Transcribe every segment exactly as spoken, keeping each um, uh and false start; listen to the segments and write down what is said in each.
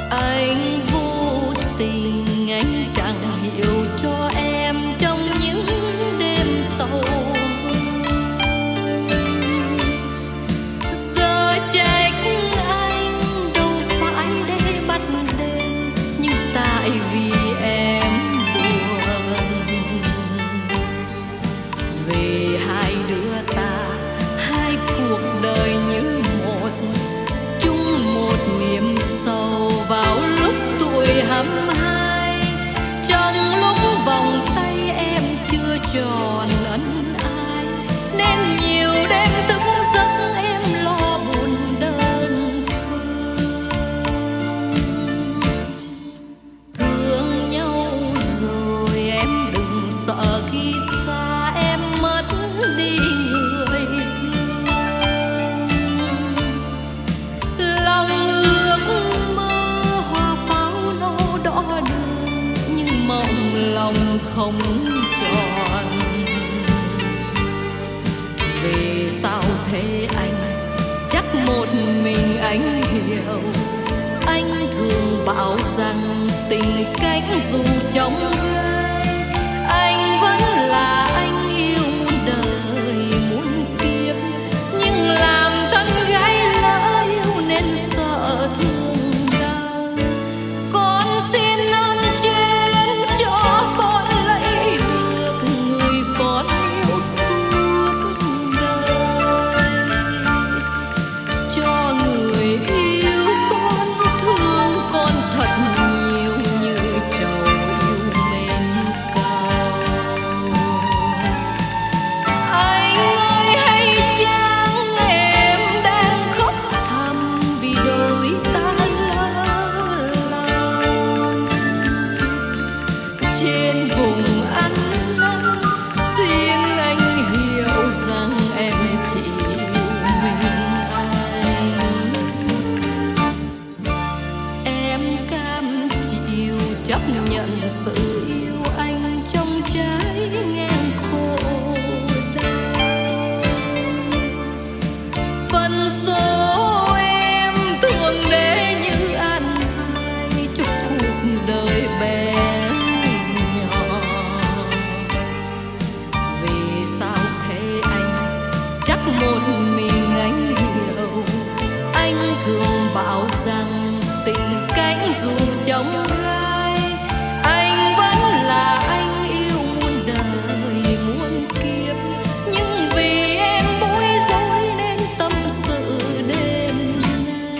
Anh vô tình anh chẳng hiểu cho em trong những đêm sâu. Giờ trách anh đâu phải để bắt đền, nhưng tại vì em buồn. Về hai đứa ta, hai cuộc đời như một, chung một niềm sầu vào lúc tuổi hăm hai. Trong lúc vòng tay em chưa tròn ân ai, nên nhiều đêm thức giấc em lo buồn đơn phương. Thương nhau rồi em đừng sợ khi xa em mất đi người thương. Lòng ước mơ hoa pháo nổ đỏ đường, nhưng mộng lòng không tròn. Vì sao thế anh? Chắc một mình anh hiểu. Anh thường bảo rằng tình cách dù trong gai, anh vẫn là anh yêu muôn đời muôn kiếp. Nhưng làm thân gái lỡ yêu nên sợ thương đau. Con xin ơn trên cho con lấy được người con yêu suốt đời. Cho người yêu con thương con thật nhiều như trầu yêu mến cao. Anh ơi hay chăng em đang khóc thầm vì đôi ta lỡ lòng. Trên vùng ăn năn xin anh hiểu rằng em chỉ yêu mình anh. Em cam chịu chấp nhận sự yêu anh trong trái ngang khổ đau. Phần số em thường để như an bài cho cuộc đời bé nhỏ. Vì sao thế anh? Chắc một mình anh hiểu. Anh thường bảo rằng tình cách dù trong gai, anh vẫn là anh yêu muôn đời muôn kiếp. Nhưng vì em bối rối nên tâm sự đêm nay.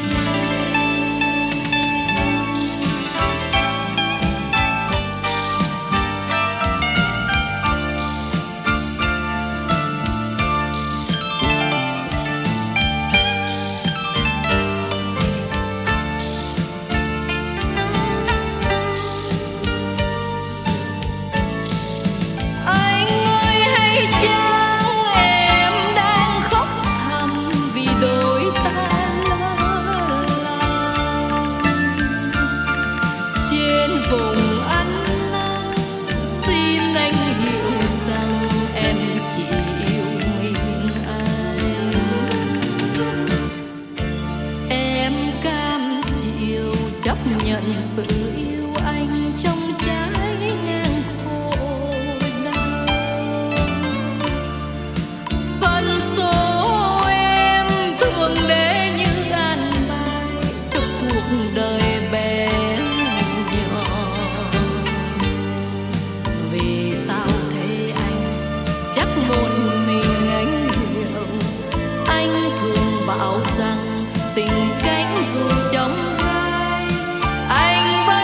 Anh ơi hay chăng em đang khóc thầm vì đôi ta lỡ lòng. Trên vùng ăn năn xin anh hiểu rằng em chỉ yêu mình anh. Em cam chịu chấp nhận sự yêu anh trong trái ngang khổ đau. Phần số em thường để như an bài cho cuộc đời bé nhỏ. Vì sao thế anh? Chắc một mình anh hiểu. Anh thường bảo rằng tình cách dù trong gai, anh vẫn